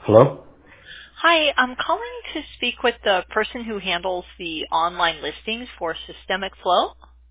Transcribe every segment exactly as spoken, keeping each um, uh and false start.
Hello? Hi, I'm calling to speak with the person who handles the online listings for Systemic Flow.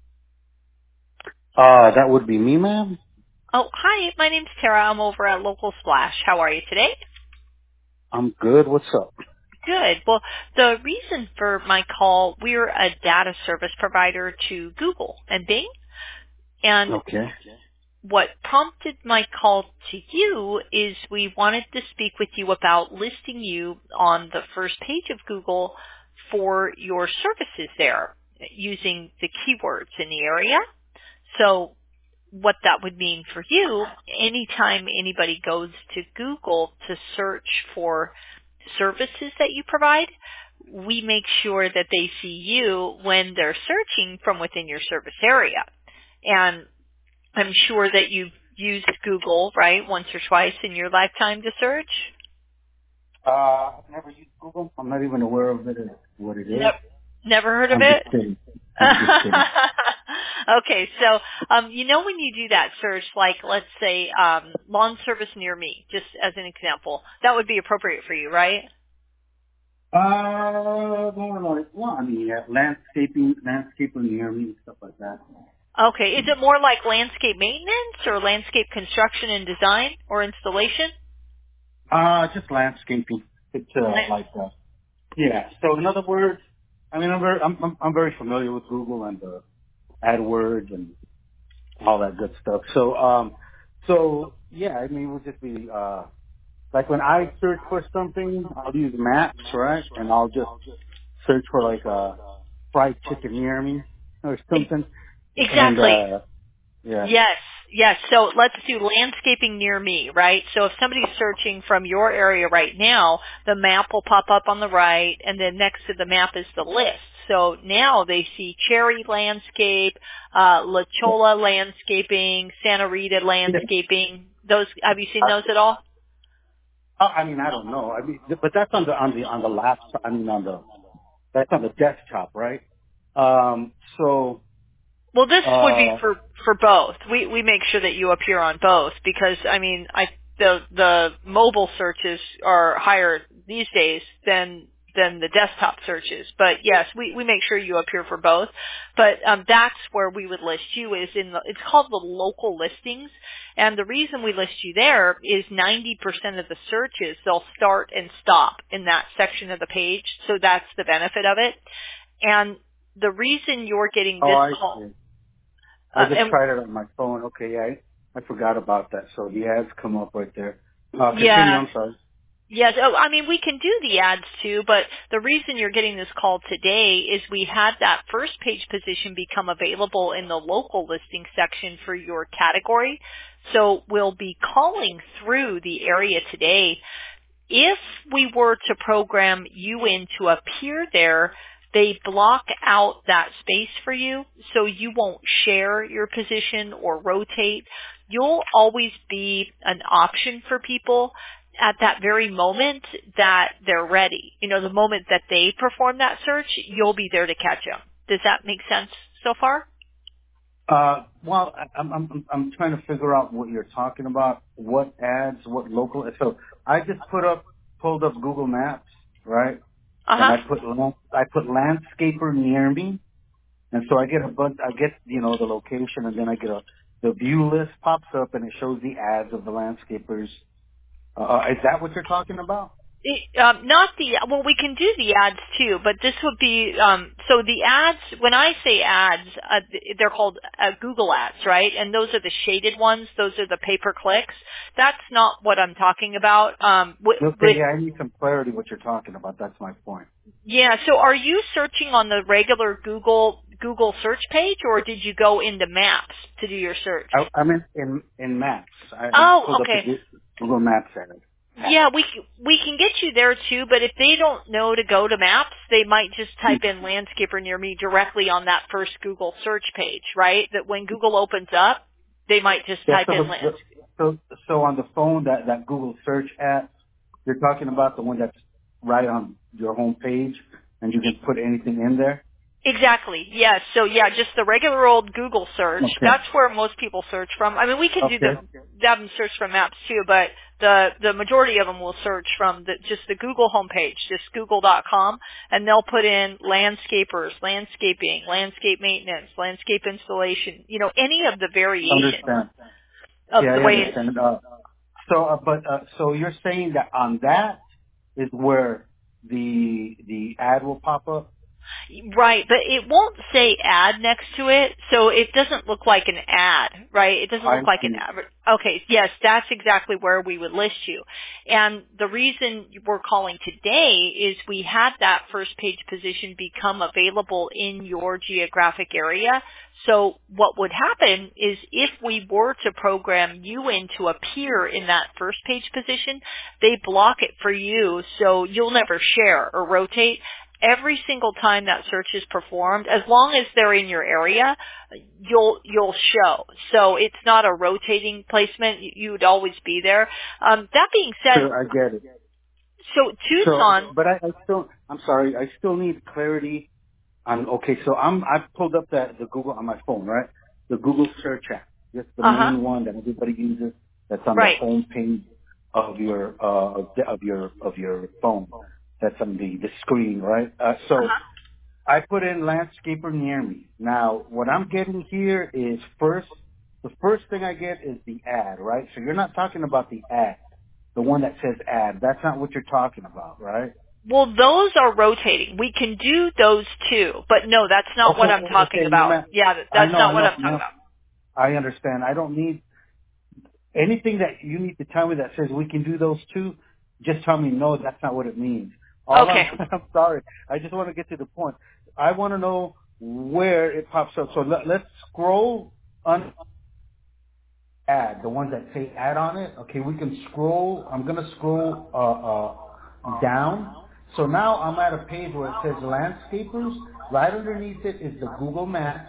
Uh, that would be me, ma'am. Oh, hi, my name's Tara. I'm over at Local Splash. How are you today? I'm good. What's up? Good. Well, the reason for my call, we're a data service provider to Google and Bing, and Okay. what prompted my call to you is we wanted to speak with you about listing you on the first page of Google for your services there using the keywords in the area. So what that would mean for you, anytime anybody goes to Google to search for services that you provide, we make sure that they see you when they're searching from within your service area. And I'm sure that you've used Google, right, once or twice in your lifetime to search? Uh, I've never used Google. I'm not even aware of it, what it is. Nope. Never heard of I'm just it? kidding. I'm just kidding. Okay, so um, you know when you do that search, like let's say um, lawn service near me, just as an example, that would be appropriate for you, right? Uh, no, no, no. Well, I mean, yeah, landscaping, landscaping near me and stuff like that. Okay, is it more like landscape maintenance or landscape construction and design or installation? Uh, just landscaping. It's, uh, like, uh, yeah. So in other words, I mean, I'm very, I'm, I'm, I'm very familiar with Google and, uh, AdWords and all that good stuff. So, um, so yeah, I mean, it would just be, uh, like when I search for something, I'll use maps, right? And I'll just search for like a fried chicken near me or something. And, Exactly. uh, yeah. Yes, yes. So let's do landscaping near me, right? So if somebody's searching from your area right now, the map will pop up on the right, and then next to the map is the list. So now they see Cherry Landscape, uh, La Yeah. Chola Landscaping, Santa Rita Yeah. Landscaping. Those, have you seen I, those at all? I I mean, I don't know. I mean, but that's on the, on the, on the laptop, I mean, on the, that's on the desktop, right? Um, so, Well, this would be uh, for for both. We we make sure that you appear on both because I mean, I the the mobile searches are higher these days than than the desktop searches. But yes, we we make sure you appear for both. But um, that's where we would list you is in the it's called the local listings, and the reason we list you there is ninety percent of the searches they'll start and stop in that section of the page. So that's the benefit of it, and the reason you're getting oh, this I call. see. I Uh, just and tried it on my phone. Okay, yeah, I, I forgot about that. So the ads come up right there. Uh, continue, yeah, I'm sorry. yes. Oh, I mean, we can do the ads too, but the reason you're getting this call today is we had that first page position become available in the local listing section for your category. So we'll be calling through the area today. If we were to program you in to appear there, they block out that space for you so you won't share your position or rotate. You'll always be an option for people at that very moment that they're ready. You know, the moment that they perform that search, you'll be there to catch them. Does that make sense so far? Uh, well, I- I'm, I'm, I'm trying to figure out what you're talking about. What ads, what local, so I just put up, pulled up Google Maps, right? And Uh-huh. I put, lan- I put landscaper near me. And so I get a bunch, I get, you know, the location and then I get a, the view list pops up and it shows the ads of the landscapers. Uh, uh, is that what you're talking about? It, um, not the well, we can do the ads too, but this would be um, so the ads. When I say ads, uh, they're called uh, Google ads, right? And those are the shaded ones. Those are the pay per clicks. That's not what I'm talking about. Um, with, Okay, with yeah, I need some clarity what you're talking about. That's my point. yeah. So are you searching on the regular Google Google search page, or did you go into Maps to do your search? I, I'm in, in, in Maps. I, I Oh, pulled up the okay. Goo- Google Maps ad. Yeah, we c- we can get you there too, but if they don't know to go to Maps, they might just type in landscaper near me directly on that first Google search page, right? That when Google opens up, they might just Yeah, type so, in the, lands. the, so, so on the phone, that, that Google search app, you're talking about the one that's right on your home page and you can put anything in there? Exactly. Yes. So yeah, just the regular old Google search. Okay. That's where most people search from. I mean, we can do the Okay. have them search from Maps too, but the the majority of them will search from the, just the Google homepage, just google dot com, and they'll put in landscapers, landscaping, landscape maintenance, landscape installation, you know, any of the variations Understand. of Yeah, the I way it's understand. Uh, so, uh, but uh, so you're saying that on that is where the the ad will pop up? right, but it won't say ad next to it, so it doesn't look like an ad, right? It doesn't I look like an see. ad. Okay, yes, that's exactly where we would list you. And the reason we're calling today is we had that first page position become available in your geographic area. So what would happen is if we were to program you in to appear in that first page position, they block it for you so you'll never share or rotate. Every single time that search is performed, as long as they're in your area, you'll you'll show. So it's not a rotating placement. You would always be there. Um, that being said, Sure, I get it. so So, Tucson, but I, I still, I'm sorry, I still need clarity on. Okay, so I'm I pulled up that the Google on my phone, right? The Google search app, just the uh huh, main one that everybody uses. That's on the right. home page of your uh of, the, of your of your phone. That's on the the screen, right? Uh, Uh so huh. I put in landscaper near me. Now, what I'm getting here is first, the first thing I get is the ad, right? So you're not talking about the ad, the one that says ad. That's not what you're talking about, right? Well, those are rotating. We can do those too, but no, that's not what Okay, I'm talking okay, no, about. ma'am. Yeah, that- I that's know, not I what know, I'm talking no, about. I understand. I don't need anything that you need to tell me that says we can do those two. Just tell me no, that's not what it means. All I'm, Okay. I'm sorry. I just want to get to the point. I want to know where it pops up. So let, let's scroll on ad, the ones that say ad on it. Okay, we can scroll. I'm going to scroll uh, uh, down. So now I'm at a page where it says landscapers. Right underneath it is the Google Maps.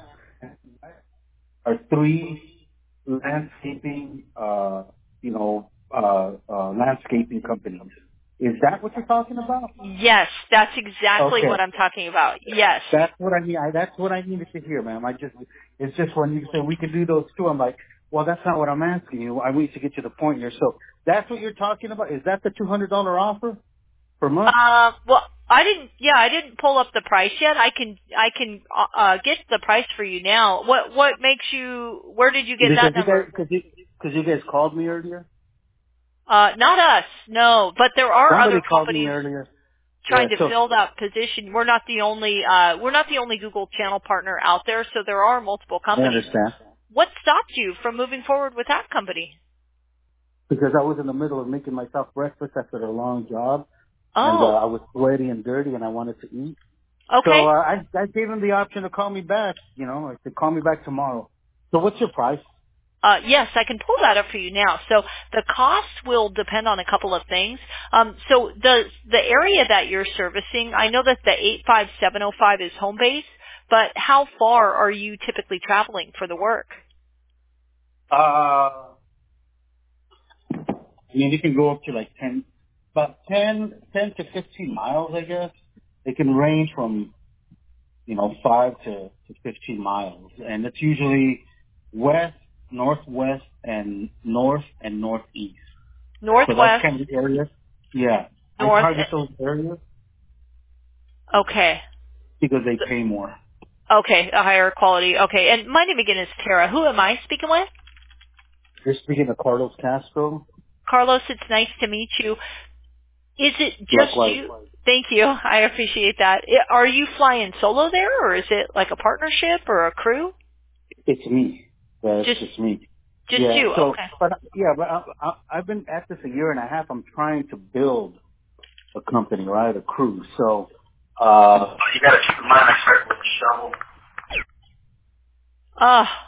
Are three landscaping, uh, you know, uh, uh, landscaping companies. Is that what you're talking about? Yes, that's exactly Okay. what I'm talking about. Yes. That's what I need. I, that's what I needed to hear, ma'am. I just, it's just when you say we can do those two, I'm like, well, that's not what I'm asking you. I need to get to the point here. So that's what you're talking about. Is that the two hundred dollars offer per month? Uh, well, I didn't. Yeah, I didn't pull up the price yet. I can. I can uh, uh, get the price for you now. What What makes you? Where did you get Because that you guys, number? because you, because you guys called me earlier. Uh, not us. No, but there are Somebody other called me companies earlier. Yeah. trying to So fill that position. We're not the only. Uh, we're not the only Google channel partner out there. So there are multiple I companies. understand. What stopped you from moving forward with that company? Because I was in the middle of making myself breakfast after a long job, and uh, Oh, I was sweaty and dirty, and I wanted to eat. okay. So uh, I, I gave him the option to call me back. You know, like to call me back tomorrow. So what's your price? Uh, yes, I can pull that up for you now. So the cost will depend on a couple of things. Um, so the the area that you're servicing, I know that the eight five seven oh five is home base, but how far are you typically traveling for the work? Uh, I mean, it can go up to like ten, about ten, ten to fifteen miles, I guess. It can range from you know five to, to fifteen miles, and it's usually west, northwest, and north and northeast. So that's Northwest, kind of the area. Yeah. I north. target those areas Okay. because they pay more. Okay, a higher quality. Okay, and my name again is Tara. Who am I speaking with? You're speaking of Carlos Castro? Carlos, it's nice to meet you. Is it just Likewise. you? Thank you. I appreciate that. I- Are you flying solo there, or is it like a partnership or a crew? It's me. Yeah, it's Just, just me. just Yeah. you. So, Okay. but yeah, but I, I, I've been at this a year and a half. I'm trying to build a company, right? A crew. So, uh, you got to keep in mind I started with a shovel. Ah,